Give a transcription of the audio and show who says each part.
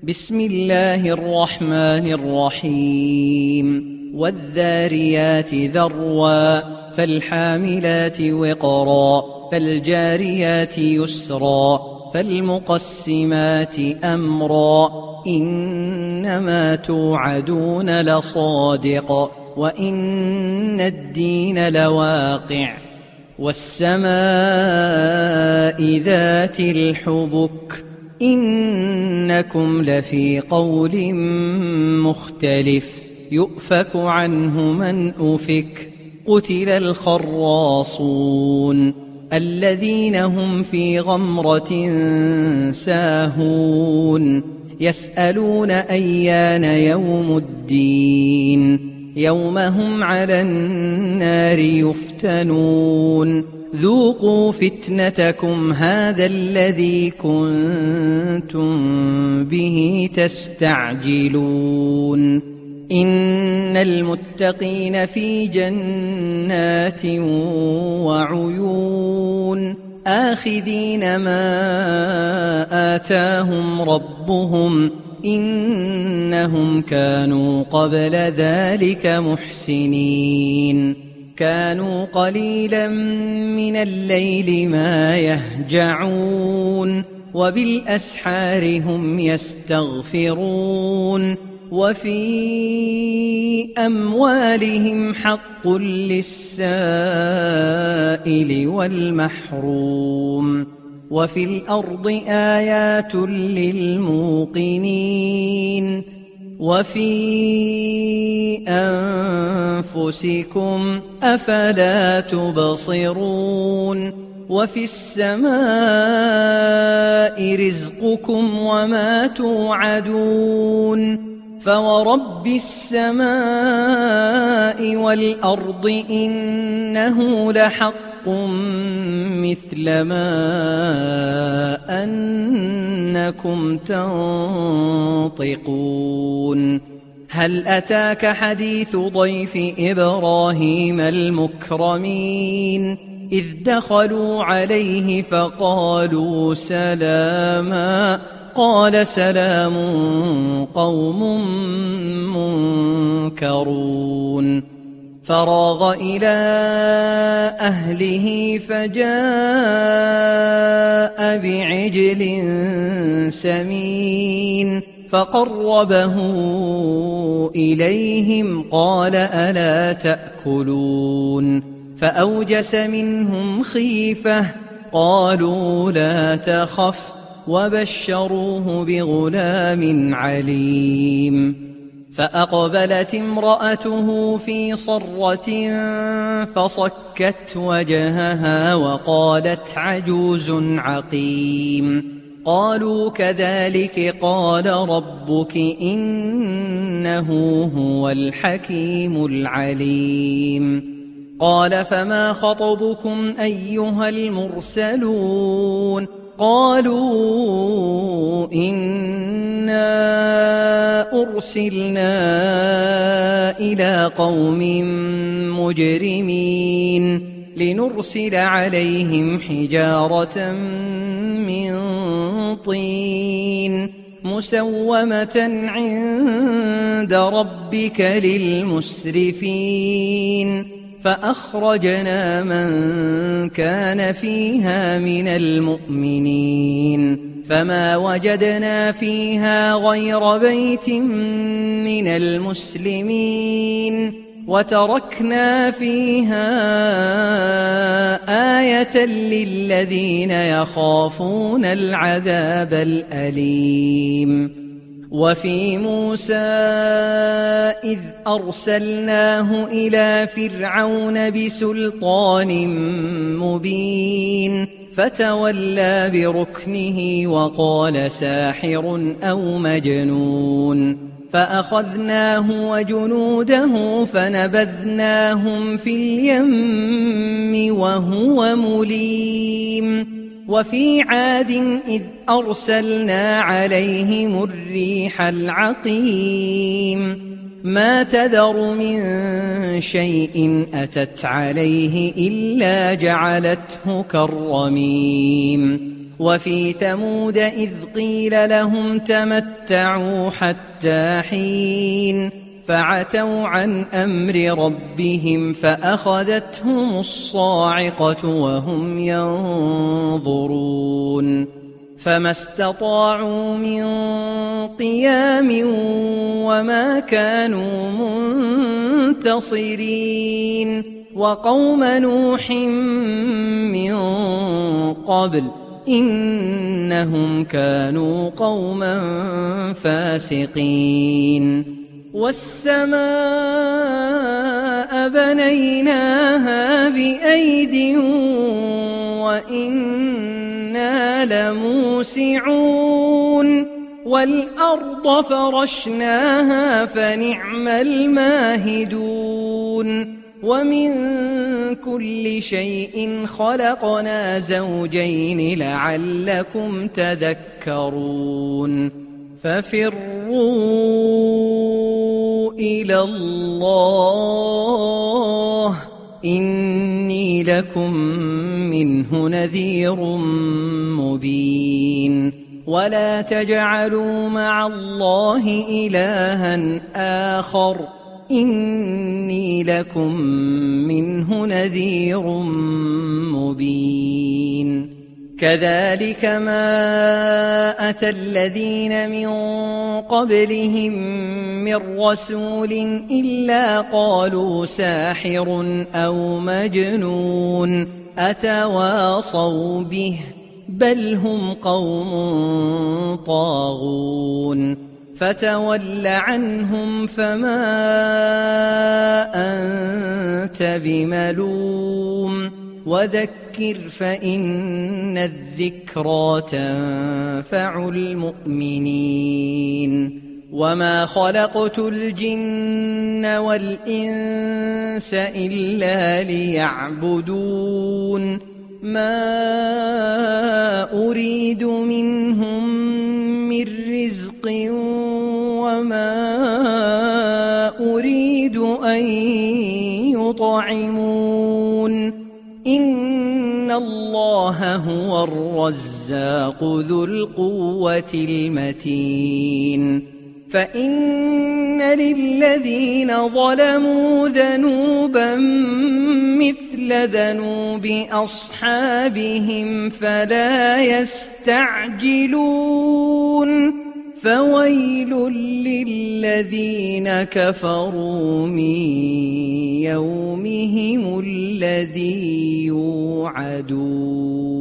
Speaker 1: بسم الله الرحمن الرحيم والذاريات ذروا فالحاملات وقرا فالجاريات يسرا فالمقسمات أمرا إنما توعدون لصادق وإن الدين لواقع والسماء ذات الحبك إنكم لفي قول مختلف يؤفك عنه من أفك قتل الخراصون الذين هم في غمرة ساهون يسألون أيان يوم الدين يوم هم على النار يفتنون ذوقوا فتنتكم هذا الذي كنتم به تستعجلون إن المتقين في جنات وعيون آخذين ما آتاهم ربهم إنهم كانوا قبل ذلك محسنين كانوا قليلا من الليل ما يهجعون وبالأسحار هم يستغفرون وفي أموالهم حق للسائل والمحروم وفي الأرض آيات للموقنين وفي أنفسكم أفلا تبصرون وفي السماء رزقكم وما توعدون فورب السماء والأرض إنه لحق مثل ما أنكم تنطقون هل أتاك حديث ضيف إبراهيم المكرمين إذ دخلوا عليه فقالوا سلاما قال سلام قوم منكرون فراغ إلى أهله فجاء بعجل سمين فقربه إليهم قال ألا تأكلون فأوجس منهم خيفة قالوا لا تخف وبشروه بغلام عليم فأقبلت امرأته في صرة فصكت وجهها وقالت عجوز عقيم قالوا كذلك قال ربك إنه هو الحكيم العليم قال فما خطبكم أيها المرسلون قالوا إنا أرسلنا إلى قوم مجرمين لنرسل عليهم حجارة من طين مسومة عند ربك للمسرفين فأخرجنا من كان فيها من المؤمنين فما وجدنا فيها غير بيت من المسلمين وتركنا فيها آية للذين يخافون العذاب الأليم وفي موسى إذ أرسلناه إلى فرعون بسلطان مبين فتولى بركنه وقال ساحر أو مجنون فأخذناه وجنوده فنبذناهم في اليم وهو مليم وفي عاد إذ أرسلنا عليهم الريح العقيم ما تذر من شيء أتت عليه إلا جعلته كالرميم وفي ثمود إذ قيل لهم تمتعوا حتى حين فعتوا عن أمر ربهم فأخذتهم الصاعقة وهم ينظرون فما استطاعوا من قيام وما كانوا منتصرين وقوم نوح من قبل إنهم كانوا قوما فاسقين والسماء بنيناها بأيد وإنا لموسعون والأرض فرشناها فنعم الماهدون ومن كل شيء خلقنا زوجين لعلكم تذكرون ففروا إلى الله إني لكم منه نذير مبين ولا تجعلوا مع الله إلها آخر إني لكم منه نذير مبين كذلك ما أتى الذين من قبلهم من رسول إلا قالوا ساحر أو مجنون أتواصوا به بل هم قوم طاغون فتول عنهم فما أنت بملوم وذكر فإن الذكرى تنفع المؤمنين وما خلقت الجن والإنس إلا ليعبدون ما أريد منهم من رزق وما أريد أن يطعمون إن الله هو الرزاق ذو القوة المتين فإن للذين ظلموا ذنوبا مثل ذنوب أصحابهم فلا يستعجلون فويل للذين كفروا من يومهم الذي يوعدون